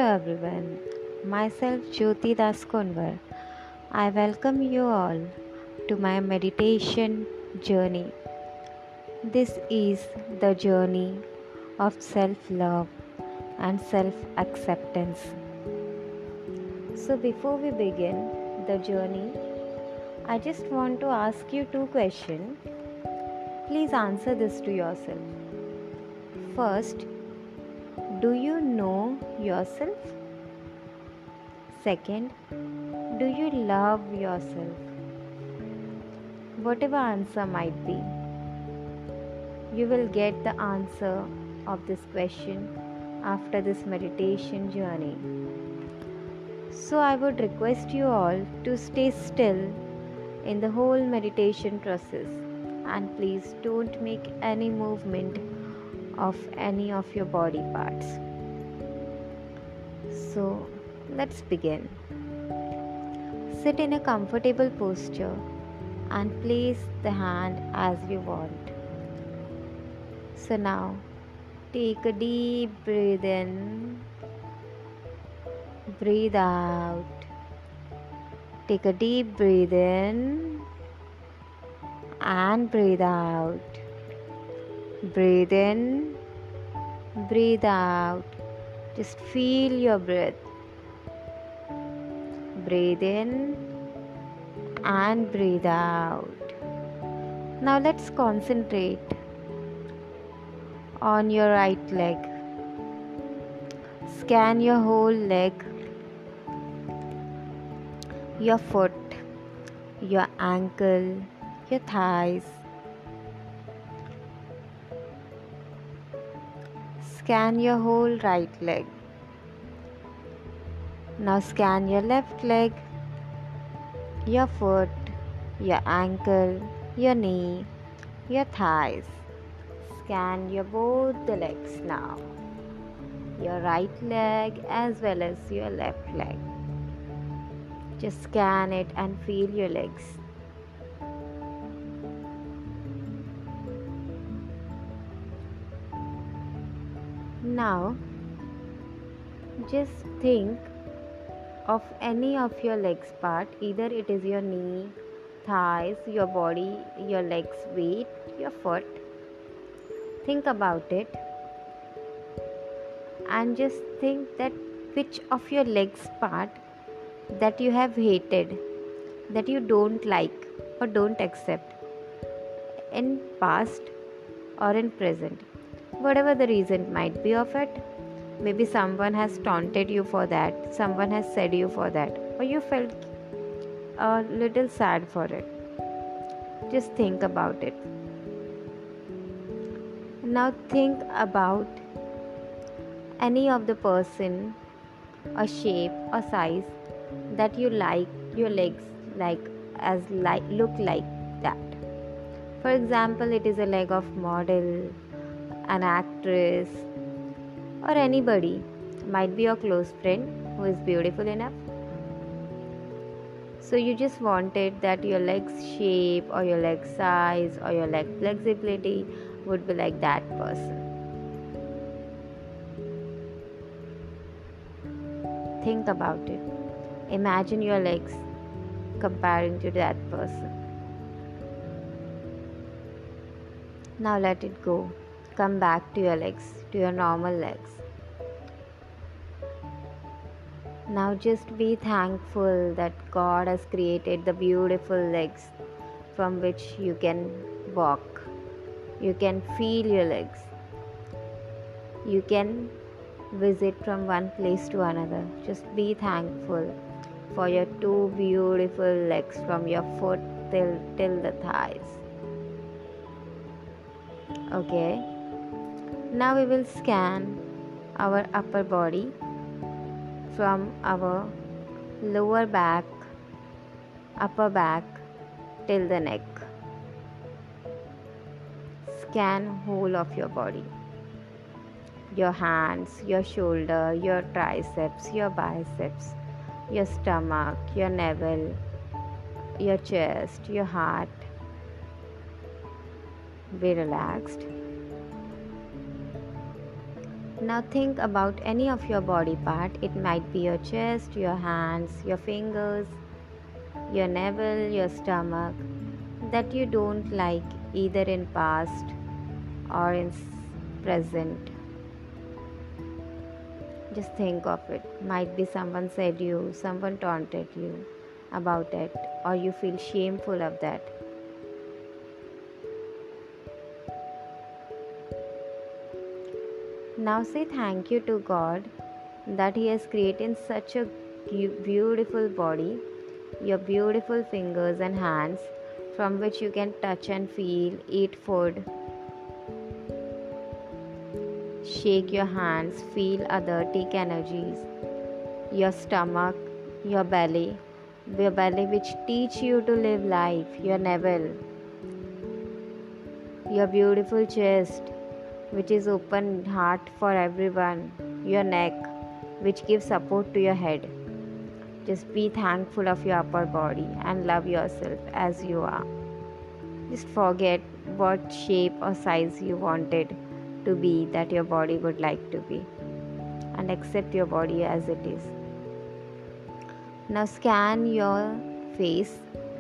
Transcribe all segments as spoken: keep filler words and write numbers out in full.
everyone, myself Jyoti Das Konwar. I welcome you all to my meditation journey. This is the journey of self love and self acceptance. So, before we begin the journey, I just want to ask you two questions. Please answer this to yourself. First, do you know yourself? Second, do you love yourself? Whatever answer might be, you will get the answer of this question after this meditation journey. So, I would request you all to stay still in the whole meditation process and please don't make any movement of any of your body parts. So, let's begin. Sit in a comfortable posture and place the hand as you want. So now, take a deep breath in, breathe out. Take a deep breath in and breathe out. Breathe in, breathe out. Just feel your breath. Breathe in and breathe out. Now let's concentrate on your right leg. Scan your whole leg, your foot, your ankle, your thighs. Scan your whole right leg. Now scan your left leg, your foot, your ankle, your knee, your thighs. Scan your both the legs now. Your right leg as well as your left leg. Just scan it and feel your legs. Now, just think of any of your legs part, either it is your knee, thighs, your body, your legs weight, your foot. Think about it and just think that which of your legs part that you have hated, that you don't like or don't accept in past or in present, whatever the reason might be of it. Maybe someone has taunted you for that, someone has said you for that, or you felt a little sad for it. Just think about it. Now think about any of the person, a shape, a size that you like your legs like as like look like that. For example, it is a leg of model, an actress, or anybody, might be your close friend who is beautiful enough. So you just wanted that your leg's shape or your leg size or your leg flexibility would be like that person. Think about it. Imagine your legs comparing to that person. Now let it go. Come back to your legs, to your normal legs. Now just be thankful that God has created the beautiful legs from which you can walk. You can feel your legs. You can visit from one place to another. Just be thankful for your two beautiful legs from your foot till, till the thighs. Okay. Now we will scan our upper body from our lower back, upper back till the neck. Scan whole of your body. Your hands, your shoulder, your triceps, your biceps, your stomach, your navel, your chest, your heart. Be relaxed. Now think about any of your body part. It might be your chest, your hands, your fingers, your navel, your stomach, that you don't like either in past or in present. Just think of it. Might be someone said you, someone taunted you about it, or you feel shameful of that. Now say thank you to God that He has created such a beautiful body, your beautiful fingers and hands from which you can touch and feel, eat food, shake your hands, feel other, take energies, your stomach, your belly, your belly which teach you to live life, your navel, your beautiful chest which is open heart for everyone, your neck which gives support to your head. Just be thankful of your upper body and love yourself as you are. Just forget what shape or size you wanted to be, that your body would like to be, and accept your body as it is. Now scan your face.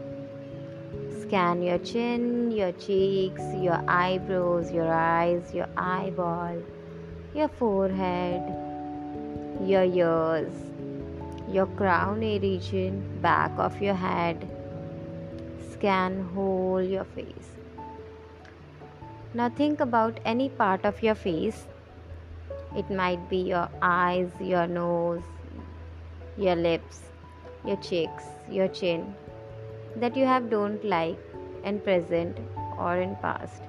Scan your chin, your cheeks, your eyebrows, your eyes, your eyeball, your forehead, your ears, your crown region, back of your head. Scan whole your face. Now think about any part of your face. It might be your eyes, your nose, your lips, your cheeks, your chin, that you have don't like in present or in past.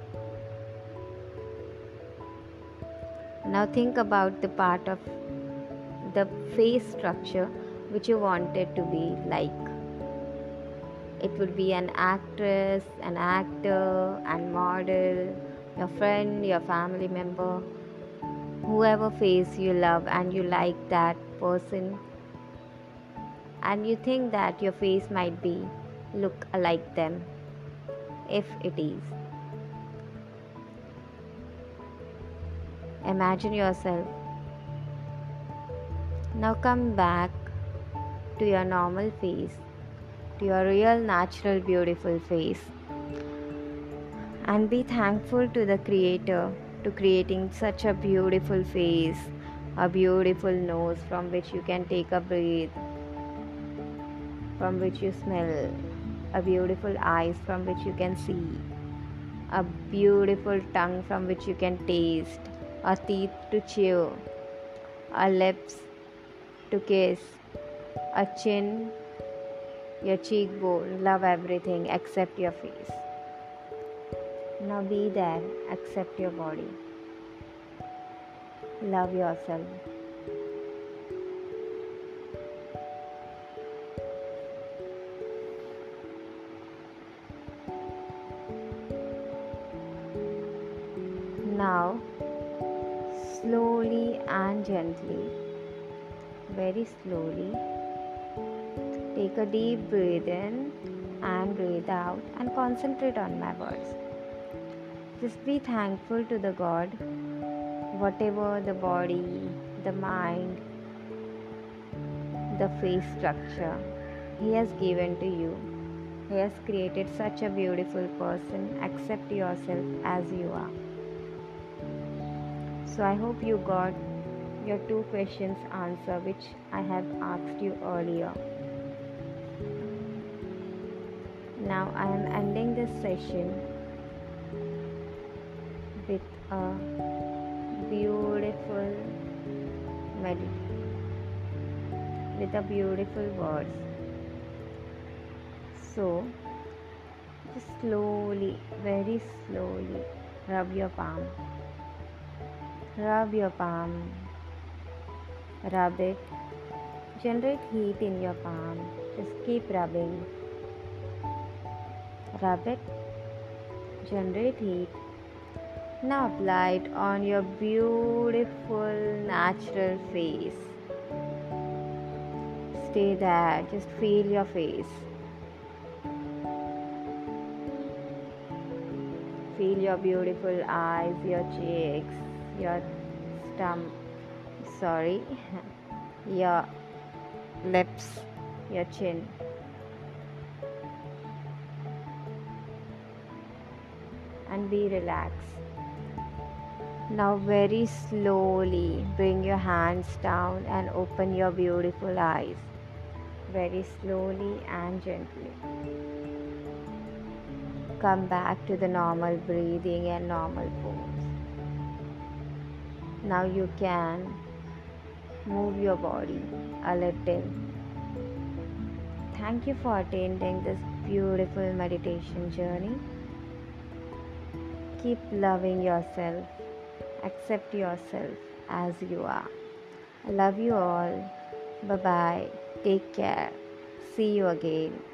Now think about the part of the face structure which you wanted to be like. It would be an actress, an actor, and model, your friend, your family member, whoever face you love and you like that person, and you think that your face might be look like them. If it is, imagine yourself. Now come back to your normal face, to your real, natural, beautiful face, and be thankful to the Creator to creating such a beautiful face, a beautiful nose from which you can take a breath, from which you smell, a beautiful eyes from which you can see, a beautiful tongue from which you can taste, a teeth to chew, a lips to kiss, a chin, your cheekbone, love everything except your face. Now be there, accept your body, love yourself. Now, slowly and gently, very slowly, take a deep breath in and breathe out and concentrate on my words. Just be thankful to the God, whatever the body, the mind, the face structure He has given to you. He has created such a beautiful person. Accept yourself as you are. So I hope you got your two questions answered which I have asked you earlier. Now I am ending this session with a beautiful meditation, with a beautiful words. So just slowly, very slowly rub your palm. Rub your palm. Rub it. Generate heat in your palm. Just keep rubbing. Rub it. Generate heat. Now apply it on your beautiful natural face. Stay there. Just feel your face. Feel your beautiful eyes, your cheeks, your stomach, sorry, your lips, your chin. And be relaxed. Now, very slowly bring your hands down and open your beautiful eyes. Very slowly and gently. Come back to the normal breathing and normal pose. Now you can move your body a little. Thank you for attending this beautiful meditation journey. Keep loving yourself. Accept yourself as you are. I love you all. Bye bye. Take care. See you again.